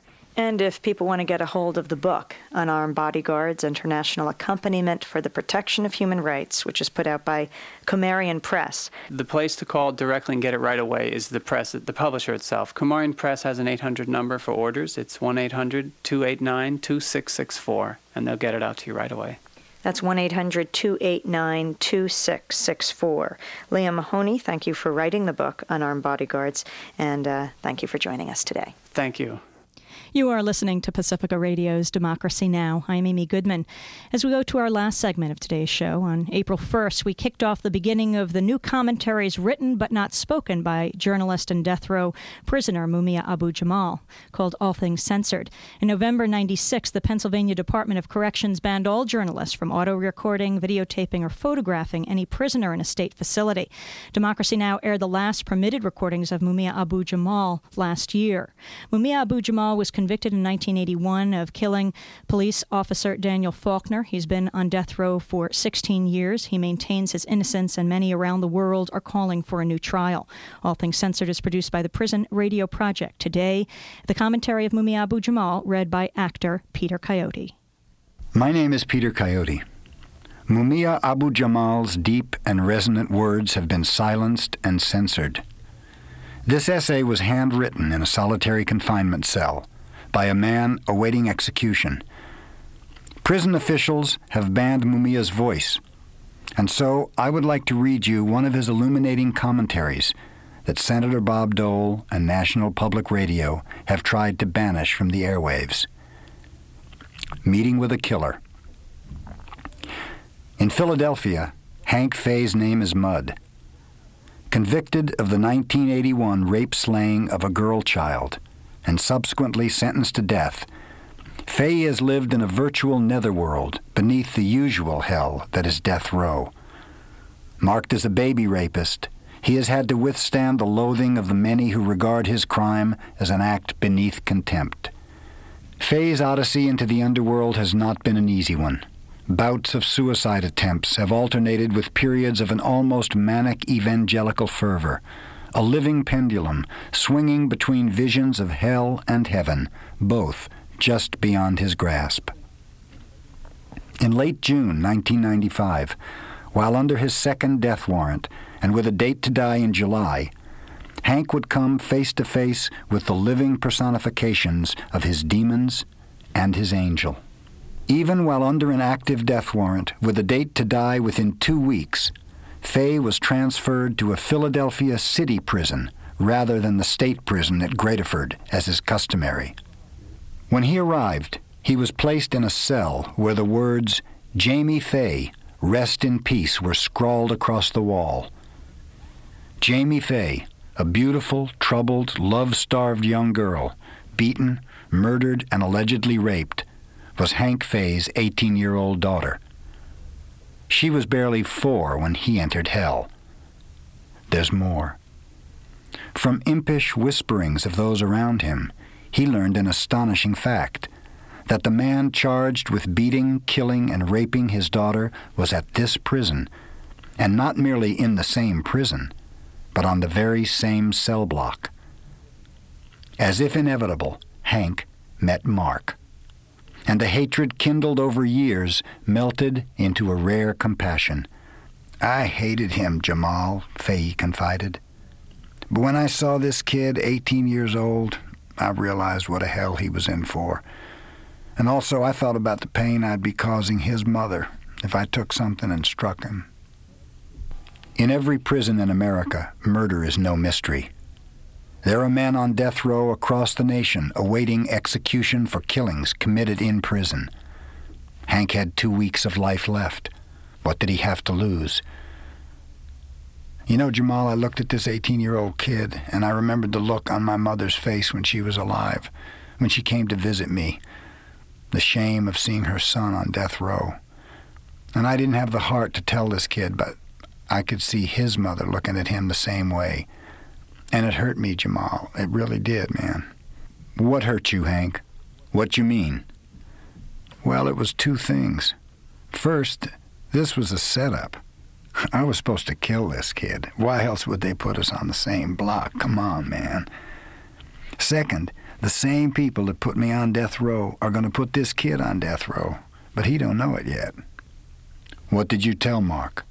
And if people want to get a hold of the book, Unarmed Bodyguards, International Accompaniment for the Protection of Human Rights, which is put out by Kumarian Press. The place to call directly and get it right away is the press, the publisher itself. Kumarian Press has an eight hundred number for orders. It's one eight hundred, two eight nine, two six six four, and they'll get it out to you right away. That's one eight hundred, two eight nine, two six six four. Liam Mahoney, thank you for writing the book, Unarmed Bodyguards, and uh, thank you for joining us today. Thank you. You are listening to Pacifica Radio's Democracy Now! I'm Amy Goodman. As we go to our last segment of today's show, on April first, we kicked off the beginning of the new commentaries written but not spoken by journalist and death row prisoner Mumia Abu-Jamal, called All Things Censored. In November ninety-six, the Pennsylvania Department of Corrections banned all journalists from auto-recording, videotaping, or photographing any prisoner in a state facility. Democracy Now! Aired the last permitted recordings of Mumia Abu-Jamal last year. Mumia Abu-Jamal was convicted in nineteen eighty-one of killing police officer Daniel Faulkner. He's been on death row for sixteen years. He maintains his innocence, and many around the world are calling for a new trial. All Things Censored is produced by the Prison Radio Project. Today, the commentary of Mumia Abu-Jamal, read by actor Peter Coyote. My name is Peter Coyote. Mumia Abu-Jamal's deep and resonant words have been silenced and censored. This essay was handwritten in a solitary confinement cell by a man awaiting execution. Prison officials have banned Mumia's voice, and so I would like to read you one of his illuminating commentaries that Senator Bob Dole and National Public Radio have tried to banish from the airwaves. Meeting with a Killer. In Philadelphia, Hank Fay's name is mud. Convicted of the nineteen eighty-one rape slaying of a girl child and subsequently sentenced to death, Fay has lived in a virtual netherworld beneath the usual hell that is death row. Marked as a baby rapist, he has had to withstand the loathing of the many who regard his crime as an act beneath contempt. Fay's odyssey into the underworld has not been an easy one. Bouts of suicide attempts have alternated with periods of an almost manic evangelical fervor, a living pendulum swinging between visions of hell and heaven, both just beyond his grasp. In late June nineteen ninety-five, while under his second death warrant and with a date to die in July, Hank would come face to face with the living personifications of his demons and his angel. Even while under an active death warrant with a date to die within two weeks, Fay was transferred to a Philadelphia city prison rather than the state prison at Graterford, as is customary. When he arrived, he was placed in a cell where the words, "Jamie Fay, rest in peace," were scrawled across the wall. Jamie Fay, a beautiful, troubled, love-starved young girl, beaten, murdered, and allegedly raped, was Hank Fay's eighteen-year-old daughter. She was barely four when he entered hell. There's more. From impish whisperings of those around him, he learned an astonishing fact, that the man charged with beating, killing, and raping his daughter was at this prison, and not merely in the same prison, but on the very same cell block. As if inevitable, Hank met Mark, and the hatred kindled over years melted into a rare compassion. "I hated him, Jamal," Fay confided. "But when I saw this kid, eighteen years old, I realized what a hell he was in for. And also I thought about the pain I'd be causing his mother if I took something and struck him. In every prison in America, murder is no mystery. There are men on death row across the nation awaiting execution for killings committed in prison. Hank had two weeks of life left. What did he have to lose? You know, Jamal, I looked at this eighteen-year-old kid, and I remembered the look on my mother's face when she was alive, when she came to visit me, the shame of seeing her son on death row. And I didn't have the heart to tell this kid, but I could see his mother looking at him the same way. And it hurt me, Jamal. It really did, man. What hurt you, Hank? What you mean? Well, it was two things. First, this was a setup. I was supposed to kill this kid. Why else would they put us on the same block? Come on, man. Second, the same people that put me on death row are going to put this kid on death row, but he don't know it yet. What did you tell Mark?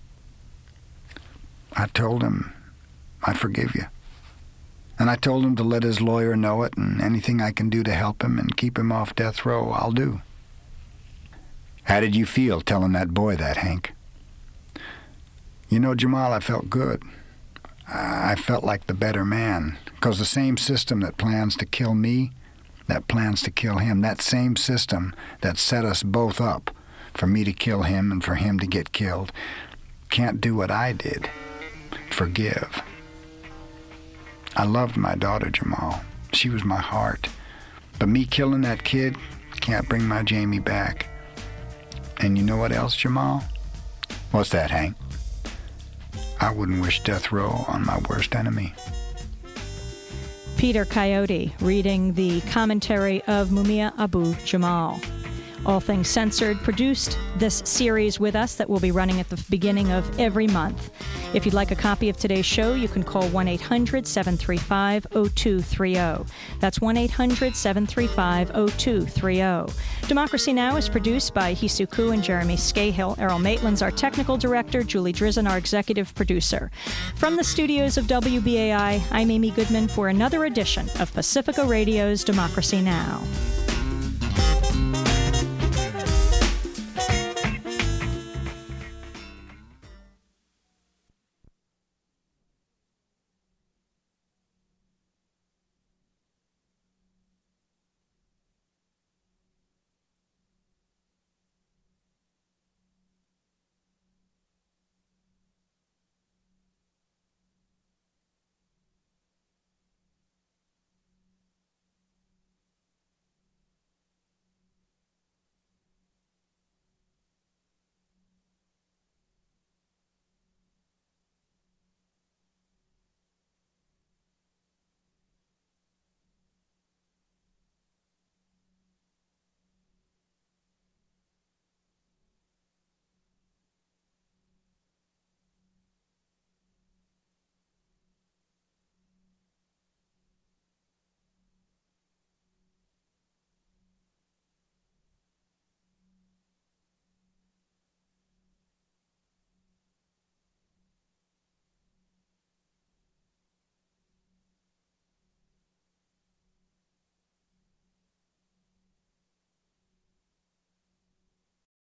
I told him I forgive you. And I told him to let his lawyer know it, and anything I can do to help him and keep him off death row, I'll do. How did you feel telling that boy that, Hank? You know, Jamal, I felt good. I felt like the better man, because the same system that plans to kill me, that plans to kill him, that same system that set us both up for me to kill him and for him to get killed, can't do what I did. Forgive. I loved my daughter, Jamal. She was my heart. But me killing that kid can't bring my Jamie back. And you know what else, Jamal? What's that, Hank? I wouldn't wish death row on my worst enemy. Peter Coyote reading the commentary of Mumia Abu Jamal. All Things Censored produced this series with us that will be running at the beginning of every month. If you'd like a copy of today's show, you can call one eight hundred seven three five oh two three oh. That's one eight hundred seven three five oh two three oh. Democracy Now! Is produced by Hisu Ku and Jeremy Scahill. Errol Maitland's our technical director, Julie Drizzen, our executive producer. From the studios of W B A I, I'm Amy Goodman for another edition of Pacifica Radio's Democracy Now!